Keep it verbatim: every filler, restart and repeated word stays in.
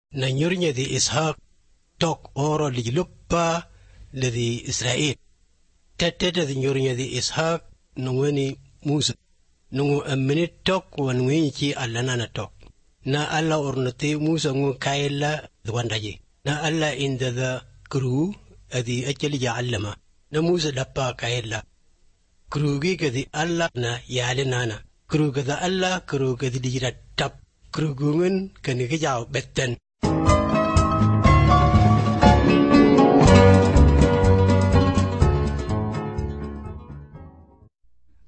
نانيورنيا دي إسحاق توك أورو لجلوبا لدي إسرائيل تتتا دي نيورنيا دي إسحاق نواني موسى نو أمني توك ونوينيكي ألانانا توك na alla ornate musa ngu kaila dwandaje na alla inda da kru adi achali ja allama na musa dappa kaila kru gi kadi alla na yale nana kru kada alla kru kadi dijira tap kru gungun kani ga jaw betten